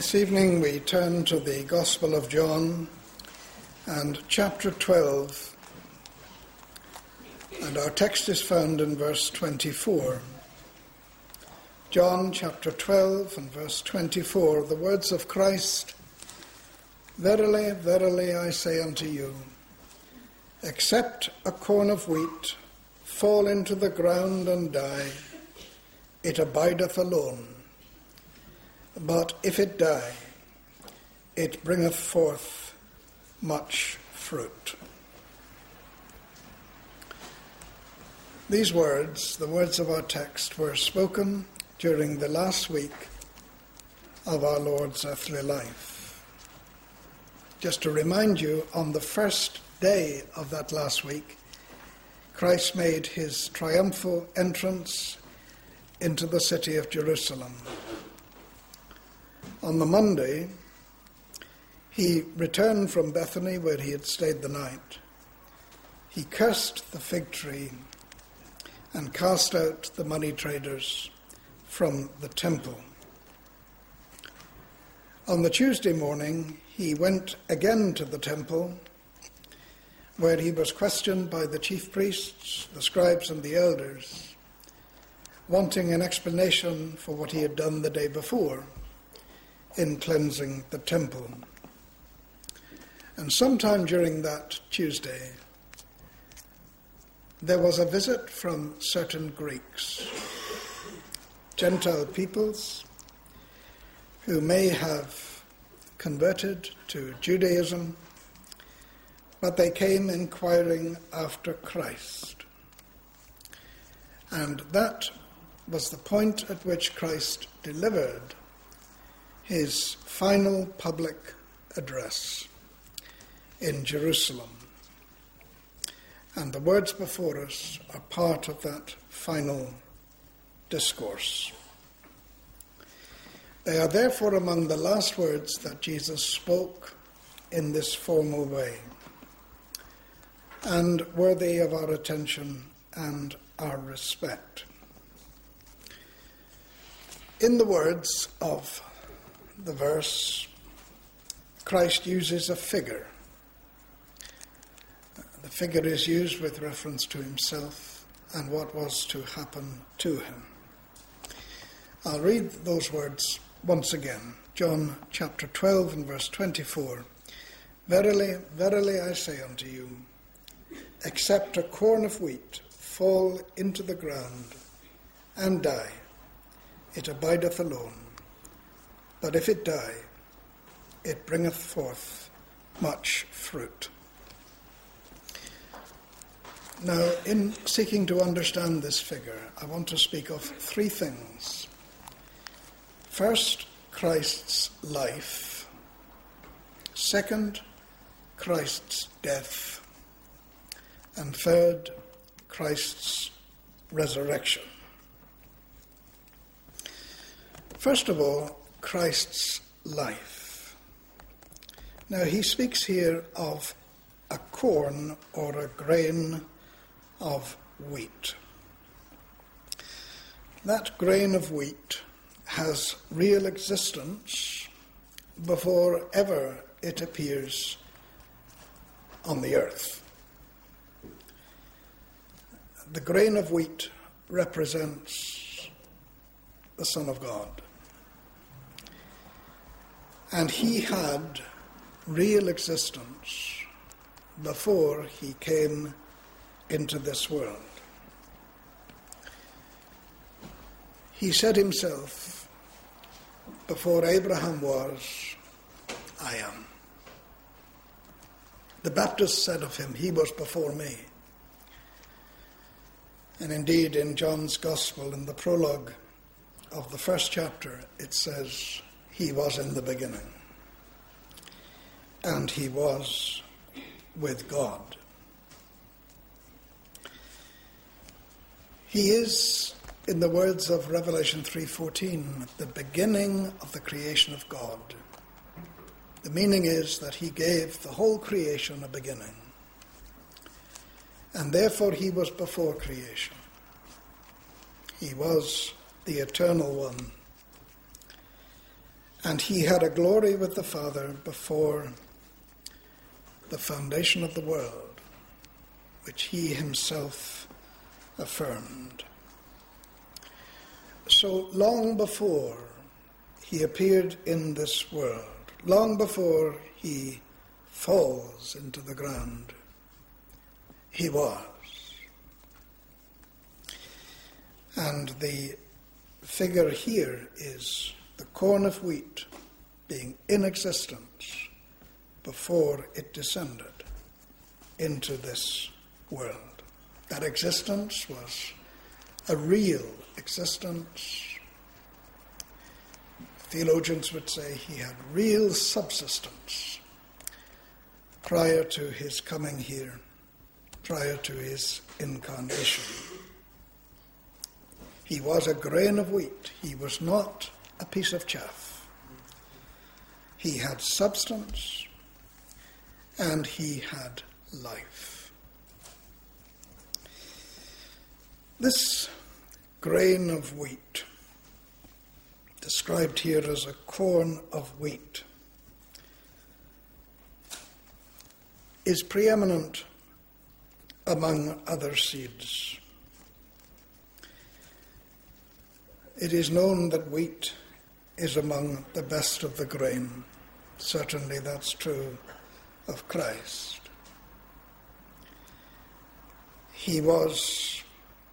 This evening we turn to the Gospel of John and chapter 12, and our text is found in verse 24. John chapter 12 and verse 24, the words of Christ, "Verily, verily, I say unto you, except a corn of wheat fall into the ground and die, it abideth alone. But if it die, it bringeth forth much fruit." These words, the words of our text, were spoken during the last week of our Lord's earthly life. Just to remind you, on the first day of that last week, Christ made his triumphal entrance into the city of Jerusalem. On the Monday, he returned from Bethany, where he had stayed the night. He cursed the fig tree and cast out the money traders from the temple. On the Tuesday morning, he went again to the temple, where he was questioned by the chief priests, the scribes, and the elders, wanting an explanation for what he had done the day before in cleansing the temple. And sometime during that Tuesday, there was a visit from certain Greeks, Gentile peoples, who may have converted to Judaism, but they came inquiring after Christ. And that was the point at which Christ delivered his final public address in Jerusalem. And the words before us are part of that final discourse. They are therefore among the last words that Jesus spoke in this formal way, and worthy of our attention and our respect. In the words of the verse, Christ uses a figure. The figure is used with reference to himself and what was to happen to him. I'll read those words once again. John chapter 12 and verse 24. "Verily, verily, I say unto you, except a corn of wheat fall into the ground and die, it abideth alone. But if it die, it bringeth forth much fruit." Now, in seeking to understand this figure, I want to speak of three things. First, Christ's life. Second, Christ's death. And third, Christ's resurrection. First of all, Christ's life. Now, he speaks here of a corn or a grain of wheat. That grain of wheat has real existence before ever it appears on the earth. The grain of wheat represents the Son of God. And he had real existence before he came into this world. He said himself, "Before Abraham was, I am." The Baptist said of him, "He was before me." And indeed, in John's Gospel, in the prologue of the first chapter, it says, "He was in the beginning, and he was with God." He is, in the words of Revelation 3:14, the beginning of the creation of God. The meaning is that he gave the whole creation a beginning, and therefore he was before creation. He was the eternal one, And he had a glory with the Father before the foundation of the world, which he himself affirmed. So long before he appeared in this world, long before he falls into the ground, he was. And the figure here is the corn of wheat being in existence before it descended into this world. That existence was a real existence. Theologians would say he had real subsistence prior to his coming here, prior to his incarnation. He was a grain of wheat. He was not a piece of chaff. He had substance and he had life. This grain of wheat, described here as a corn of wheat, is preeminent among other seeds. It is known that wheat is among the best of the grain. Certainly that's true of Christ. He was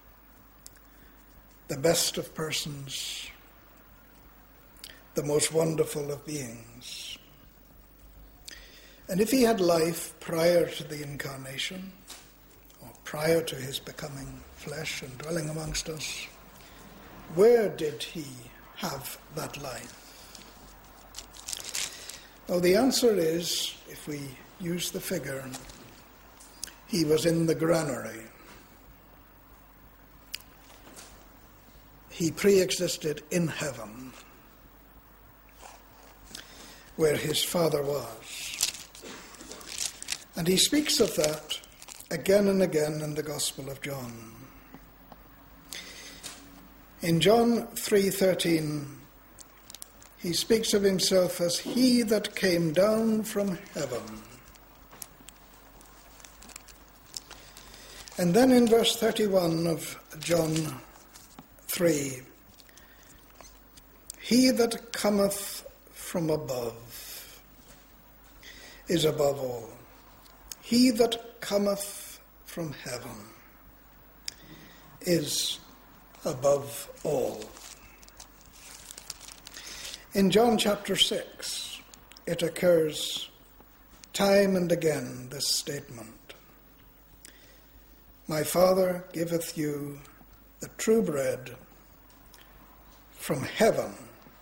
the best of persons, the most wonderful of beings. And if he had life prior to the incarnation, or prior to his becoming flesh and dwelling amongst us, where did he have that life? Well, the answer is, if we use the figure, he was in the granary. He pre-existed in heaven, where his Father was. And he speaks of that again and again in the Gospel of John. In John 3:13, he speaks of himself as he that came down from heaven. And then in verse 31 of John 3, he that cometh from above is above all. He that cometh from heaven is above all. In John chapter 6, it occurs time and again, this statement. My Father giveth you the true bread from heaven.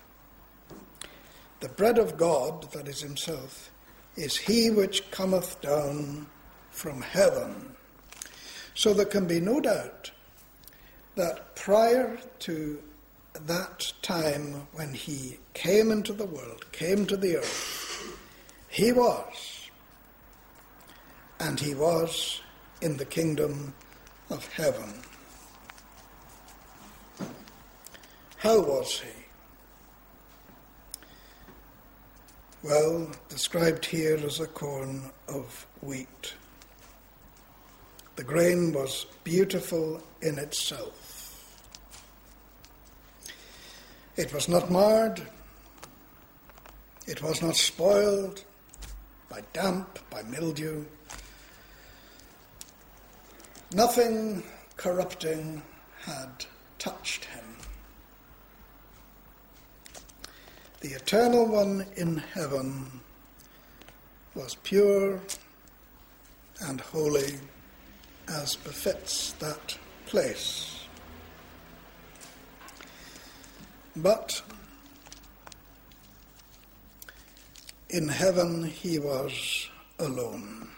The bread of God, that is himself, is he which cometh down from heaven. So there can be no doubt that prior to that time when he came into the world, came to the earth, he was, and he was in the kingdom of heaven. How was he? Well, described here as a corn of wheat. The grain was beautiful in itself. It was not marred. It was not spoiled by damp, by mildew. Nothing corrupting had touched him. The Eternal One in heaven was pure and holy as befits that place. But in heaven he was alone.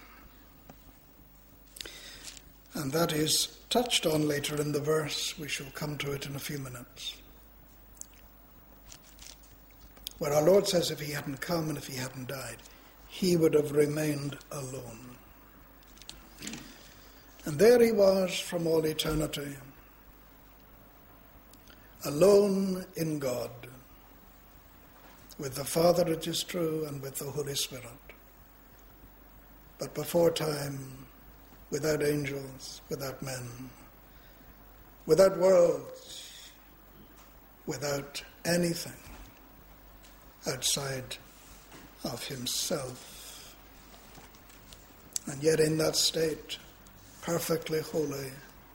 And that is touched on later in the verse. We shall come to it in a few minutes, where our Lord says if he hadn't come and if he hadn't died, he would have remained alone. And there he was from all eternity, alone in God, with the Father, it is true, and with the Holy Spirit. But before time, without angels, without men, without worlds, without anything outside of himself. And yet in that state, perfectly holy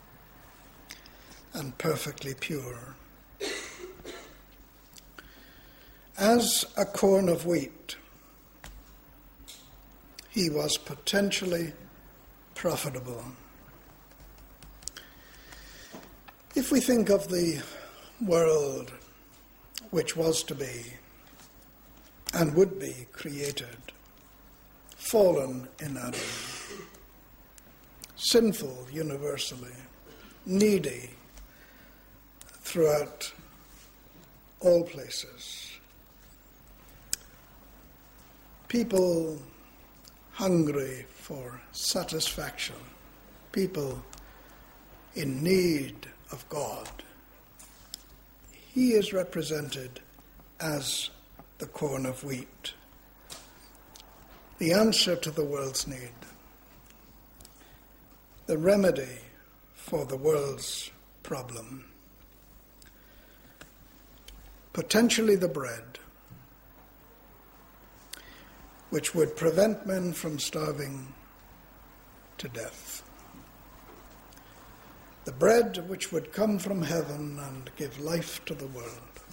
and perfectly pure. As a corn of wheat, he was potentially profitable. If we think of the world which was to be and would be created, fallen in Adam, sinful universally, needy throughout all places, people hungry for satisfaction, people in need of God. He is represented as the corn of wheat, the answer to the world's need, the remedy for the world's problem, potentially the bread which would prevent men from starving to death. The bread which would come from heaven and give life to the world.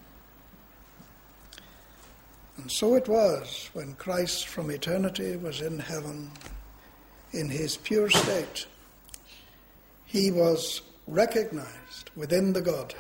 And so it was when Christ from eternity was in heaven, in his pure state. He was recognized within the Godhead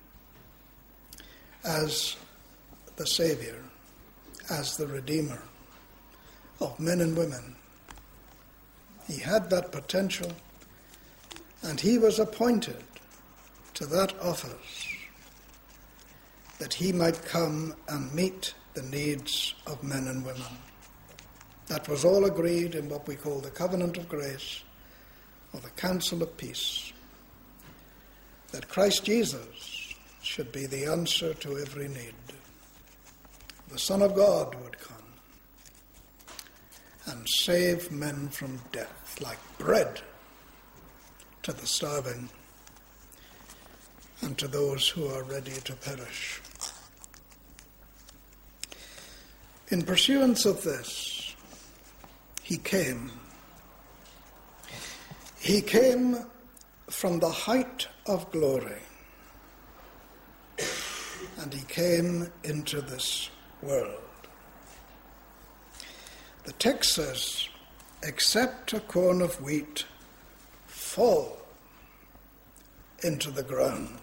as the Savior, as the Redeemer of men and women. He had that potential, and he was appointed to that office that he might come and meet the needs of men and women. That was all agreed in what we call the covenant of grace or the counsel of peace, that Christ Jesus should be the answer to every need. The Son of God would come and save men from death, like bread to the starving and to those who are ready to perish. In pursuance of this, he came. He came from the height of glory, and he came into this world. The text says, except a corn of wheat fall into the ground.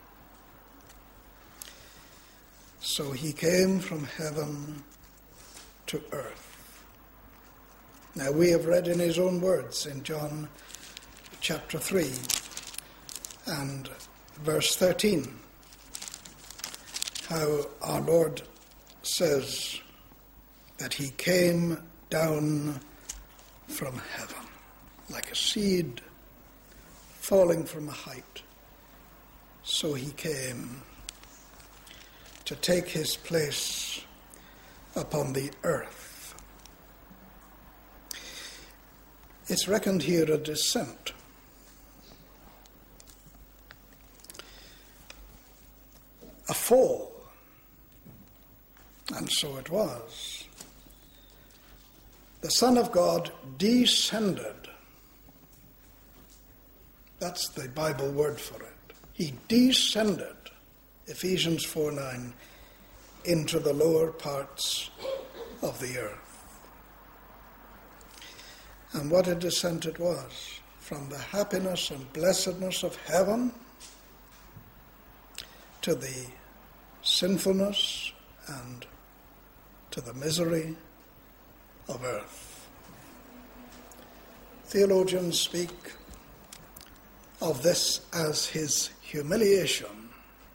So he came from heaven to earth. Now we have read in his own words in John chapter 3 and verse 13 how our Lord says that he came down from heaven like a seed falling from a height. So he came to take his place upon the earth. It's reckoned here a descent. A fall. And so it was. The Son of God descended. That's the Bible word for it. He descended, Ephesians 4:9, into the lower parts of the earth. And what a descent it was, from the happiness and blessedness of heaven to the sinfulness and to the misery of earth. Theologians speak of this as his humiliation,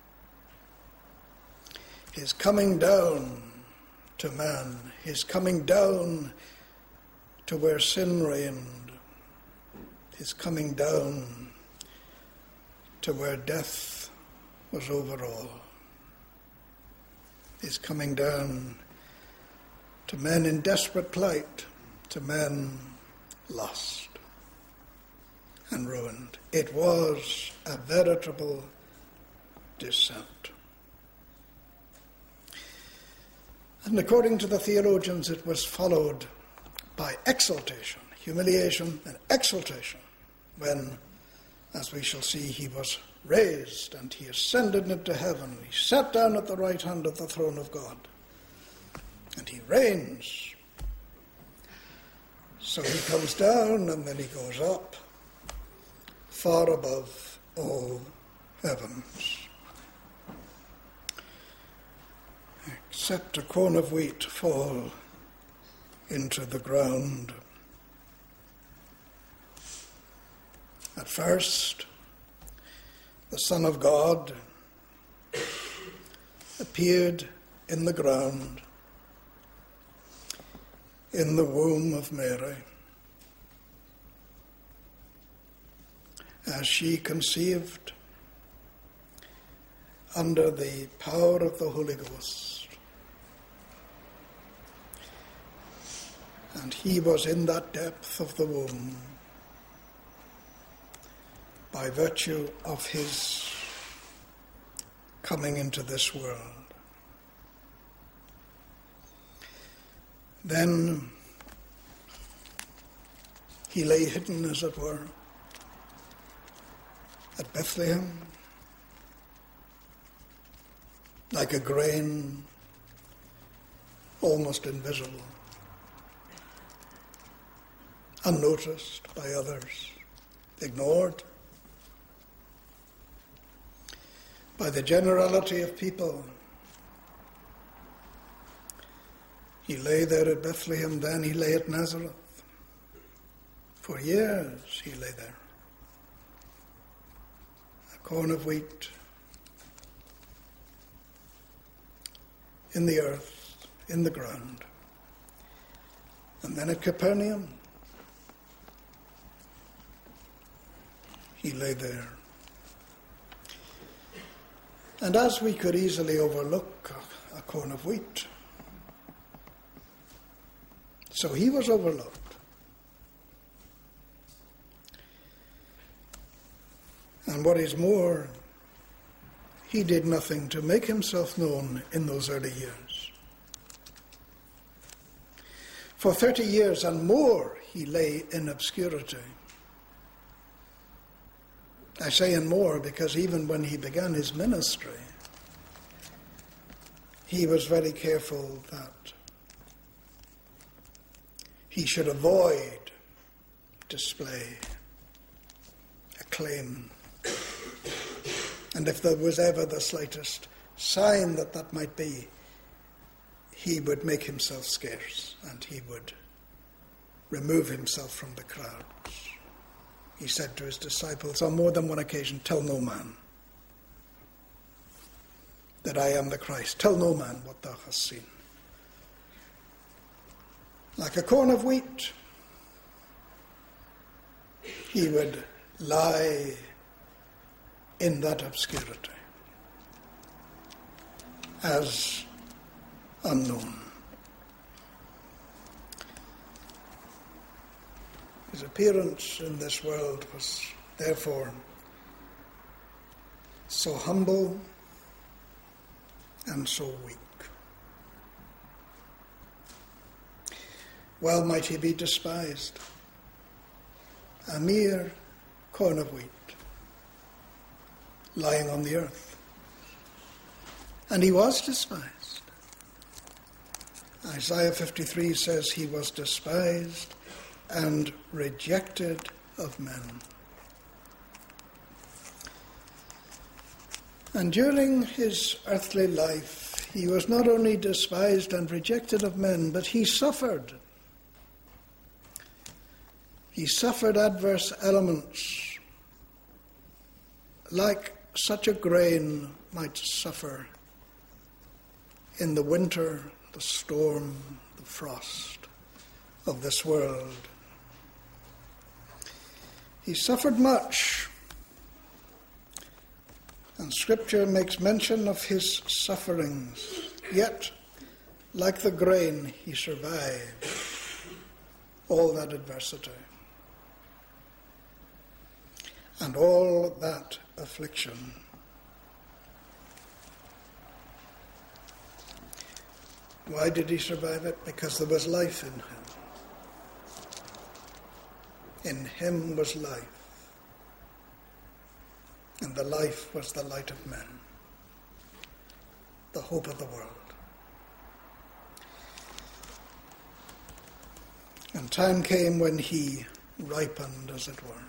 his coming down to man, his coming down to where sin reigned, his coming down to where death was over all. is coming down to men in desperate plight, to men lost and ruined. It was a veritable descent. And according to the theologians, it was followed by exaltation, humiliation and exaltation, when, as we shall see, he was raised and he ascended into heaven. He sat down at the right hand of the throne of God, and he reigns. So he comes down and then he goes up far above all heavens. Except a corn of wheat fall into the ground. At first, the Son of God appeared in the ground, in the womb of Mary, as she conceived under the power of the Holy Ghost. And he was in that depth of the womb by virtue of his coming into this world. Then he lay hidden, as it were, at Bethlehem, like a grain, almost invisible, unnoticed by others, ignored by the generality of people. He lay there at Bethlehem, then he lay at Nazareth. For years he lay there. A corn of wheat in the earth, in the ground. And then at Capernaum, he lay there. And as we could easily overlook a corn of wheat, so he was overlooked. And what is more, he did nothing to make himself known in those early years. For 30 years and more, he lay in obscurity. I say and more because even when he began his ministry, he was very careful that he should avoid display, acclaim. And if there was ever the slightest sign that that might be, he would make himself scarce and he would remove himself from the crowds. He said to his disciples on more than one occasion, "Tell no man that I am the Christ. Tell no man what thou hast seen." Like a corn of wheat, he would lie in that obscurity as unknown. His appearance in this world was therefore so humble and so weak. Well might he be despised, a mere corn of wheat lying on the earth. And he was despised. Isaiah 53 says he was despised and rejected of men. And during his earthly life, he was not only despised and rejected of men, but he suffered. He suffered adverse elements like such a grain might suffer in the winter, the storm, the frost of this world. He suffered much, and Scripture makes mention of his sufferings Yet, like the grain, he survived all that adversity and all that affliction. Why did he survive it? Because there was life in him. In him was life, and the life was the light of men, the hope of the world. And time came when he ripened, as it were.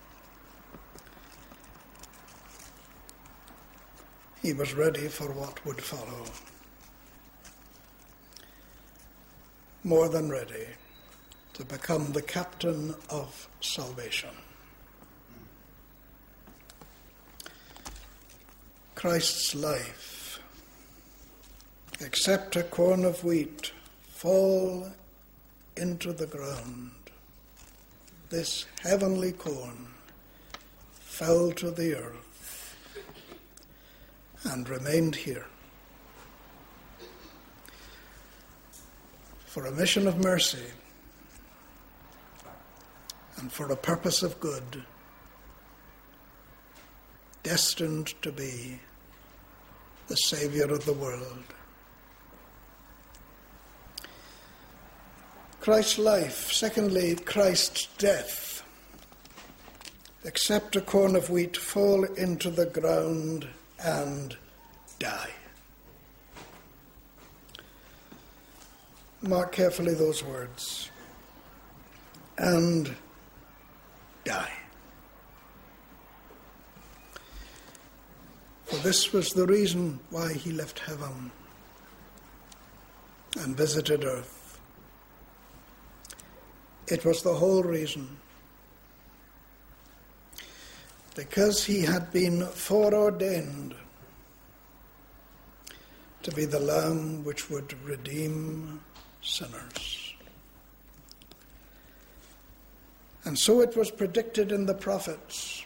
He was ready for what would follow. More than ready to become the captain of salvation. Christ's life, except a corn of wheat fall into the ground, this heavenly corn fell to the earth and remained here for a mission of mercy and for a purpose of good, destined to be the Saviour of the world. Christ's life. Secondly, Christ's death. Except a corn of wheat fall into the ground and die. Mark carefully those words. And die. For this was the reason why he left heaven and visited earth. It was the whole reason. Because he had been foreordained to be the Lamb which would redeem sinners. And so it was predicted in the prophets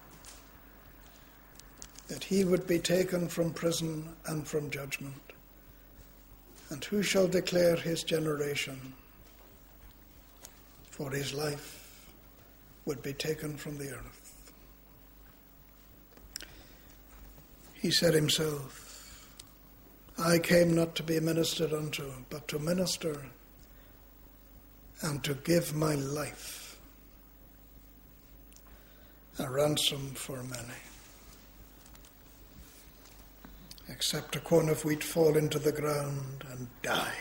that he would be taken from prison and from judgment. And who shall declare his generation? For his life would be taken from the earth. He said himself, I came not to be ministered unto, but to minister and to give my life a ransom for many. Except a corn of wheat fall into the ground and die.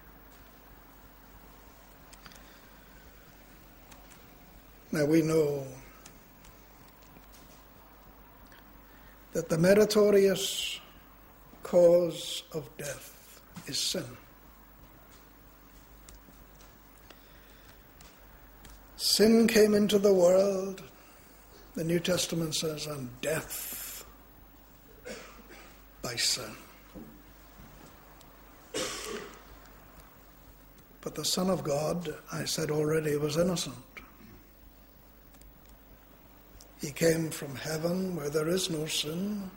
Now we know that the meritorious cause of death is sin. Sin came into the world, the New Testament says, and death by sin. But the Son of God, I said already, was innocent. He came from heaven where there is no sin,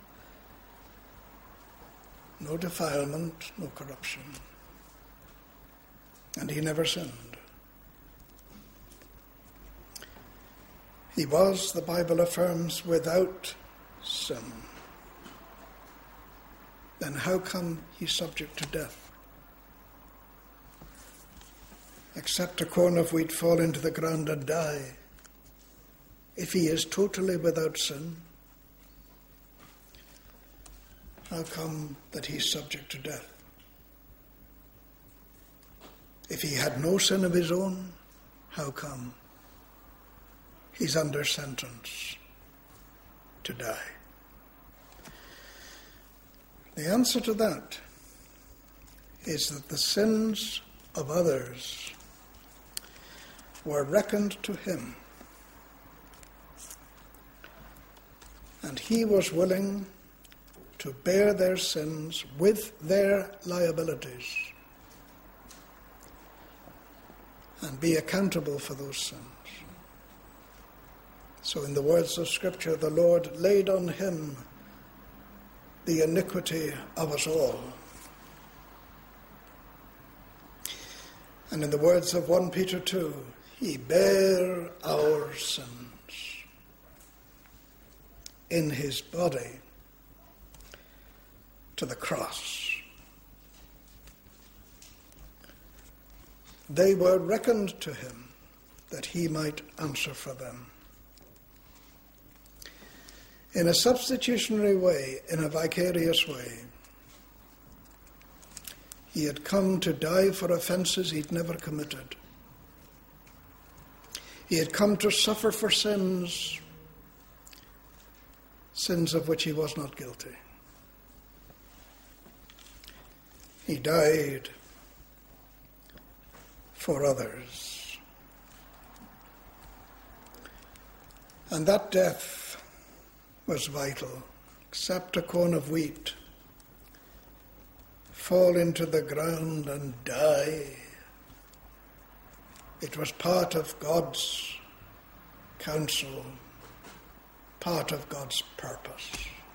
no defilement, no corruption. And he never sinned. He was, the Bible affirms, without sin. Then how come he's subject to death? Except a corn of wheat fall into the ground and die. If he is totally without sin, how come that he's subject to death? If he had no sin of his own, how come he's under sentence to die? The answer to that is that the sins of others were reckoned to him, and he was willing to bear their sins with their liabilities and be accountable for those sins. So in the words of Scripture, the Lord laid on him the iniquity of us all. And in the words of 1 Peter 2, he bare our sins in his body to the cross. They were reckoned to him that he might answer for them. In a substitutionary way, in a vicarious way, he had come to die for offences he'd never committed. He had come to suffer for sins of which he was not guilty. He died for others. And that death was vital. Except a corn of wheat fall into the ground and die. It was part of God's counsel, part of God's purpose,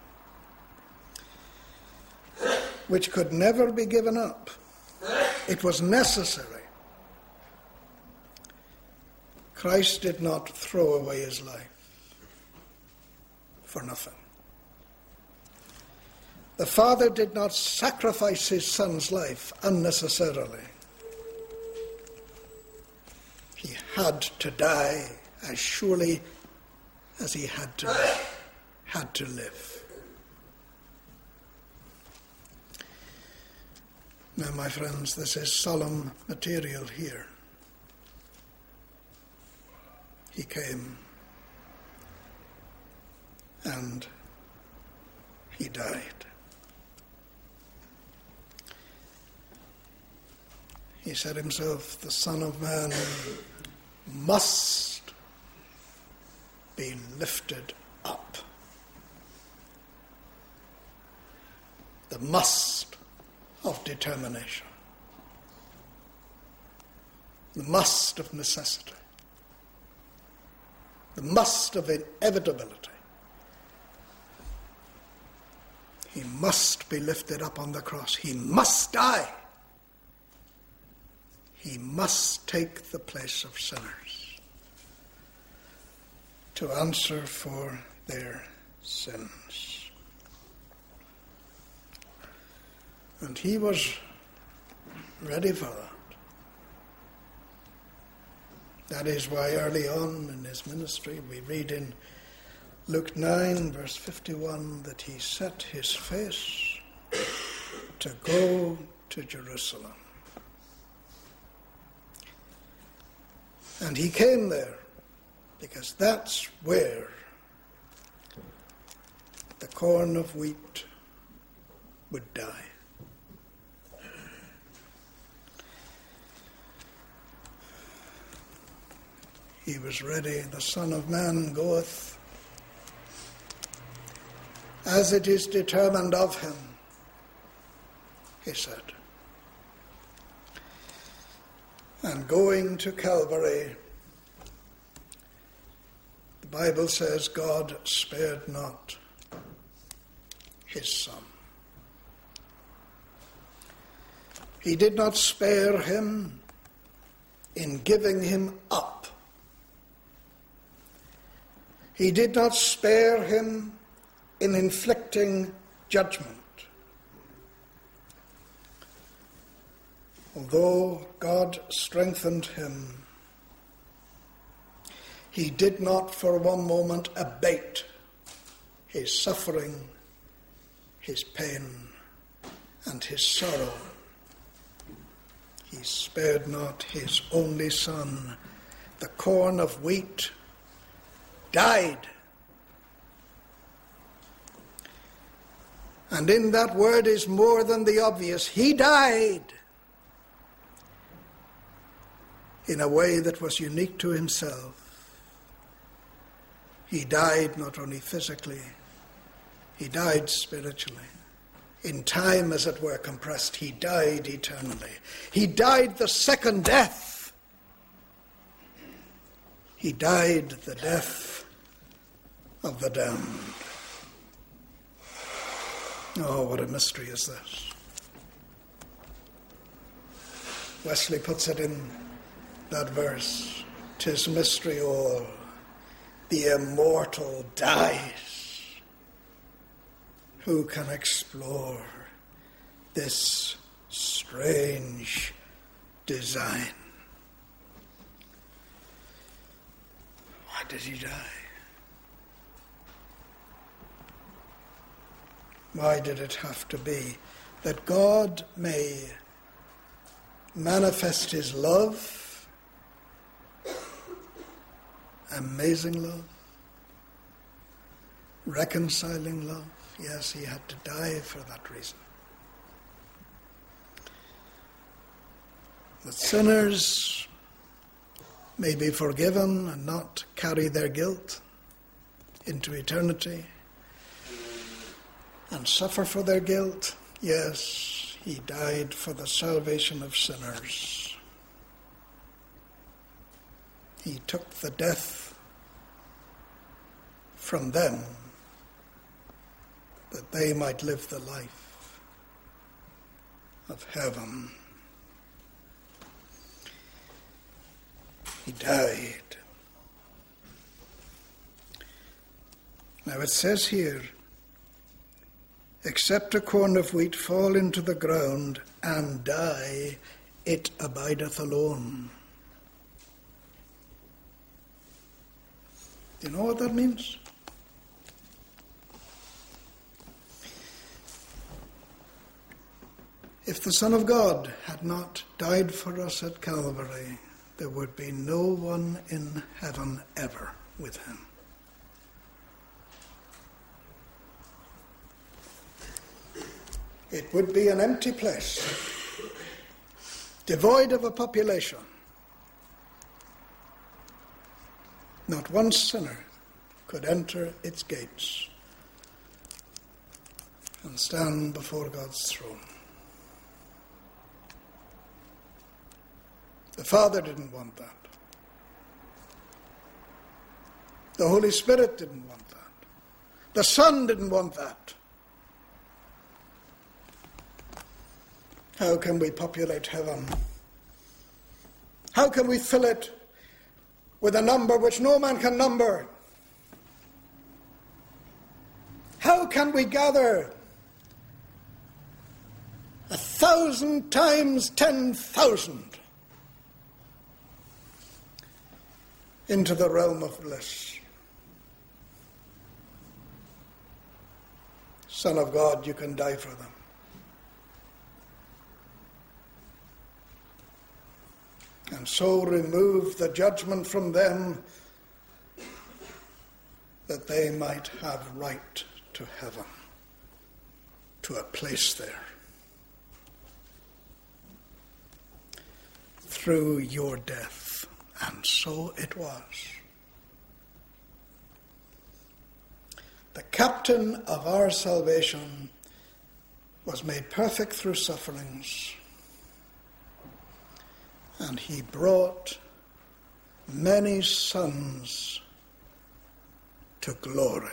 which could never be given up. It was necessary. Christ did not throw away his life for nothing. The Father did not sacrifice his Son's life unnecessarily. He had to die as surely as he had to live. Now, my friends, this is solemn material here. He came and he died. He said himself, the Son of Man must be lifted up. The must of determination. The must of necessity. The must of inevitability. He must be lifted up on the cross. He must die. He must take the place of sinners to answer for their sins. And he was ready for that. That is why early on in his ministry we read in Luke 9 verse 51 that he set his face to go to Jerusalem. And he came there because that's where the corn of wheat would die. He was ready. The Son of Man goeth as it is determined of him, he said. And going to Calvary, the Bible says God spared not his Son. He did not spare him in giving him up. He did not spare him in inflicting judgment. Although God strengthened him, he did not for one moment abate his suffering, his pain, and his sorrow. He spared not his only Son. The corn of wheat died. And in that word is more than the obvious. He died in a way that was unique to himself. He died not only physically, he died spiritually. In time, as it were, compressed, he died eternally. He died the second death. He died the death of the damned. Oh, what a mystery is this. Wesley puts it in that verse, "'Tis mystery all, the immortal dies. Who can explore this strange design?" Why did he die? Why did it have to be that God may manifest his love, amazing love, reconciling love? Yes, he had to die for that reason. That sinners may be forgiven and not carry their guilt into eternity and suffer for their guilt. Yes, he died for the salvation of sinners. He took the death from them that they might live the life of heaven. He died. Now it says here, "Except a corn of wheat fall into the ground and die, it abideth alone." Do you know what that means? If the Son of God had not died for us at Calvary, there would be no one in heaven ever with him. It would be an empty place, devoid of a population. Not one sinner could enter its gates and stand before God's throne. The Father didn't want that. The Holy Spirit didn't want that. The Son didn't want that. How can we populate heaven? How can we fill it with a number which no man can number? How can we gather 1,000 times 10,000 into the realm of bliss? Son of God, you can die for them. And so remove the judgment from them that they might have right to heaven, to a place there. Through your death. And so it was. The captain of our salvation was made perfect through sufferings, and he brought many sons to glory.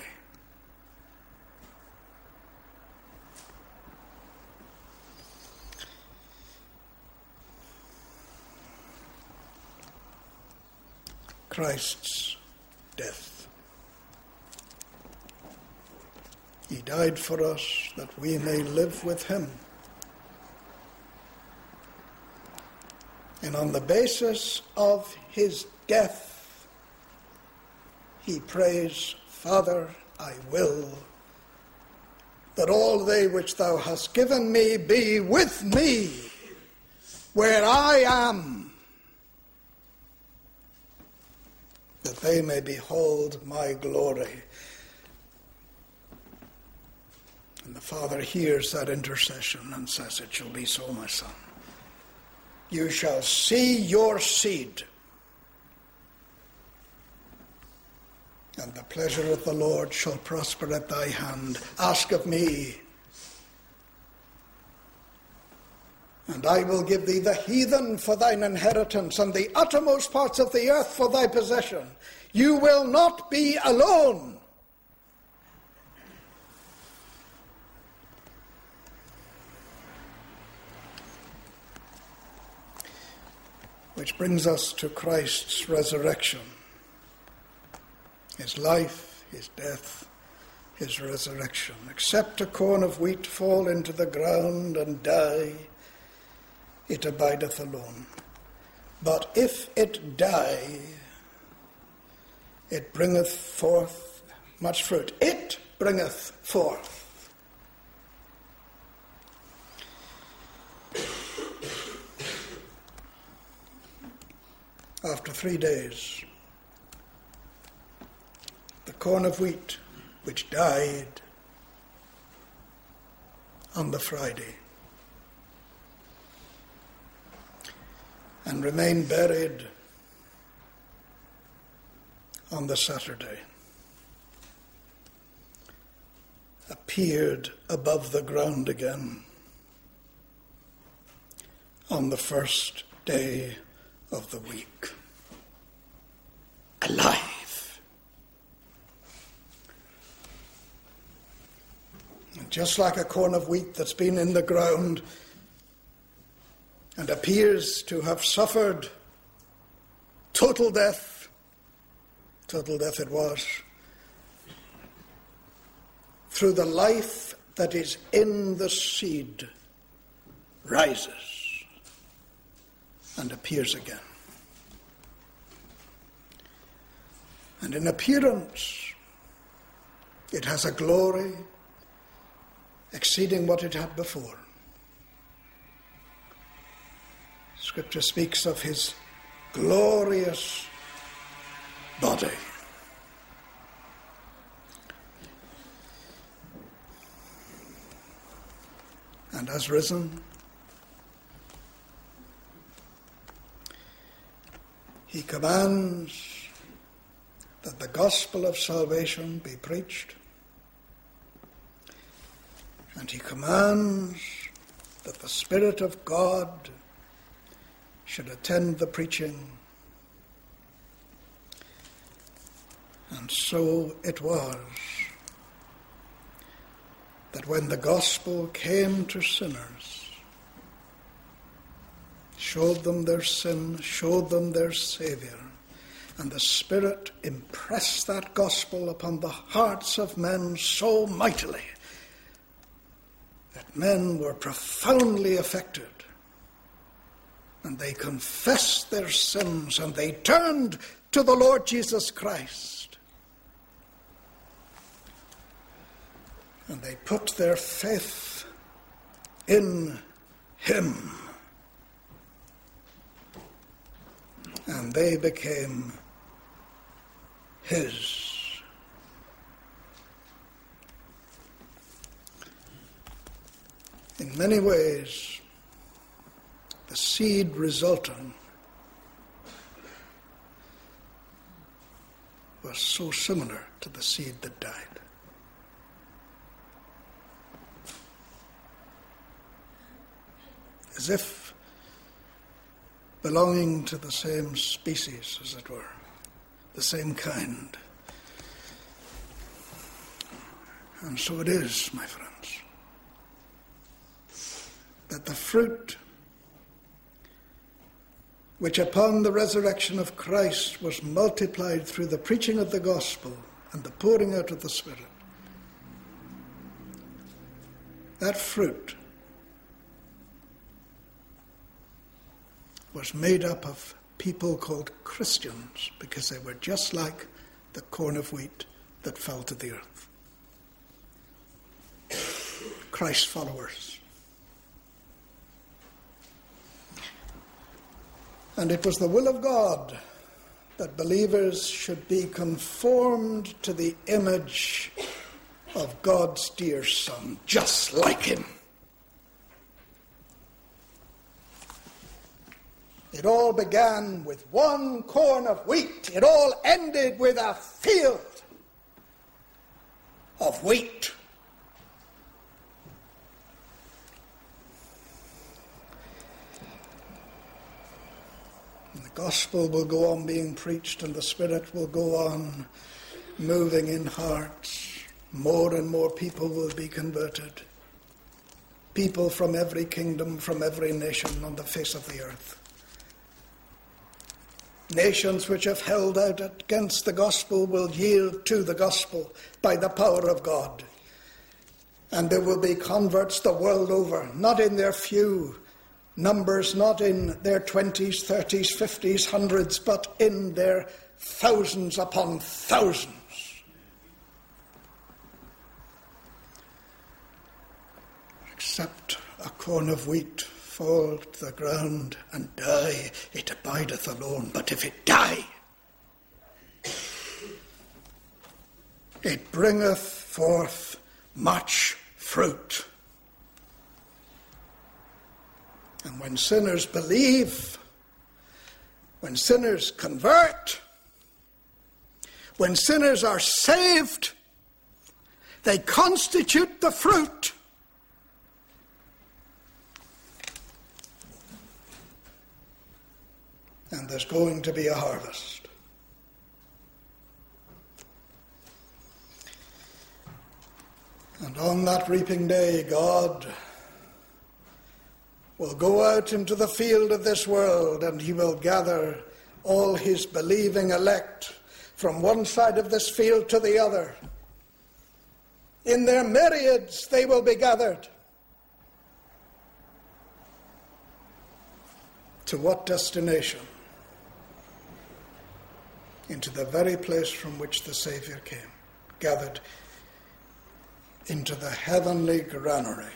Christ's death. He died for us that we may live with him. And on the basis of his death, he prays, Father, I will that all they which thou hast given me be with me where I am, that they may behold my glory. And the Father hears that intercession and says, it shall be so, my son. You shall see your seed, and the pleasure of the Lord shall prosper at thy hand. Ask of me, and I will give thee the heathen for thine inheritance, and the uttermost parts of the earth for thy possession. You will not be alone. which brings us to Christ's resurrection. His life, his death, his resurrection. Except a corn of wheat fall into the ground and die, it abideth alone. But if it die, it bringeth forth much fruit. It bringeth forth. After 3 days, the corn of wheat, which died on the Friday and remained buried on the Saturday, appeared above the ground again on the first day of the week, alive. And just like a corn of wheat that's been in the ground and appears to have suffered total death it was, through the life that is in the seed, rises and appears again. And in appearance, it has a glory exceeding what it had before. Scripture speaks of his glorious body. And has risen. He commands that the gospel of salvation be preached, and he commands that the Spirit of God should attend the preaching. And so it was that when the gospel came to sinners, showed them their sin, showed them their Saviour, and the Spirit impressed that gospel upon the hearts of men so mightily that men were profoundly affected, and they confessed their sins, and they turned to the Lord Jesus Christ, and they put their faith in him. And they became his. In many ways, the seed resulting was so similar to the seed that died. As if belonging to the same species, as it were, the same kind. And so it is, my friends, that the fruit which upon the resurrection of Christ was multiplied through the preaching of the gospel and the pouring out of the Spirit, that fruit was made up of people called Christians, because they were just like the corn of wheat that fell to the earth. Christ followers. And it was the will of God that believers should be conformed to the image of God's dear Son, just like him. It all began with one corn of wheat. It all ended with a field of wheat. And the gospel will go on being preached, and the Spirit will go on moving in hearts. More and more people will be converted. People from every kingdom, from every nation on the face of the earth Nations which have held out against the gospel will yield to the gospel by the power of God. And there will be converts the world over, not in their few numbers, not in their 20s, 30s, 50s, hundreds, but in their thousands upon thousands. Except a corn of wheat fall to the ground and die, it abideth alone. But if it die, it bringeth forth much fruit. And when sinners believe, when sinners convert, when sinners are saved, they constitute the fruit. And there's going to be a harvest. And on that reaping day, God will go out into the field of this world, and he will gather all his believing elect from one side of this field to the other. In their myriads they will be gathered. To what destination? Into the very place from which the Saviour came, gathered into the heavenly granary,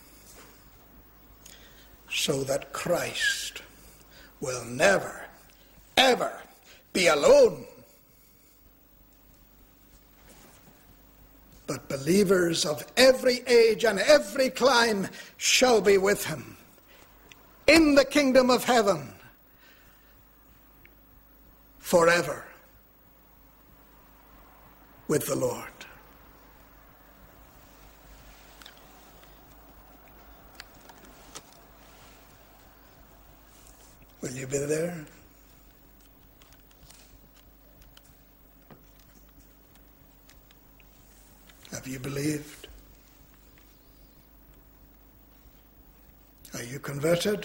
so that Christ will never, ever be alone, but believers of every age and every clime shall be with him in the kingdom of heaven forever with the Lord. Will you be there? Have you believed? Are you converted?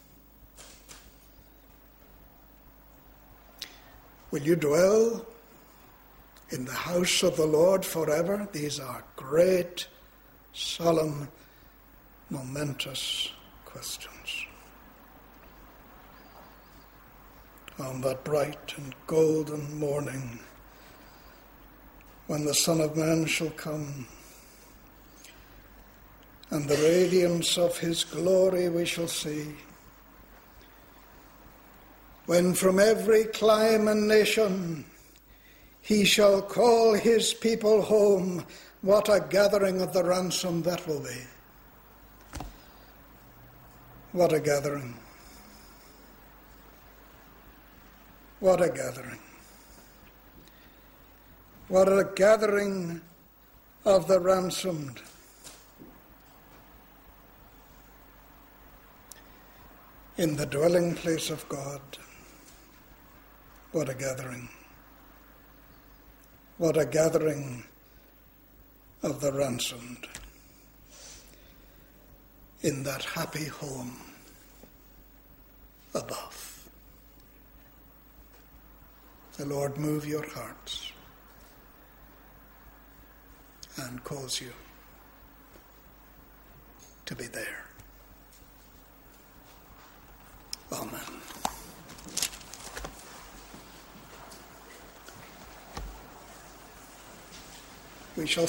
Will you dwell in the house of the Lord forever? These are great, solemn, momentous questions. On that bright and golden morning, when the Son of Man shall come, and the radiance of his glory we shall see, when from every clime and nation he shall call his people home, what a gathering of the ransom that will be. What a gathering. What a gathering. What a gathering of the ransomed. In the dwelling place of God. What a gathering. What a gathering of the ransomed. In that happy home above. The Lord move your hearts and cause you to be there. Amen. We shall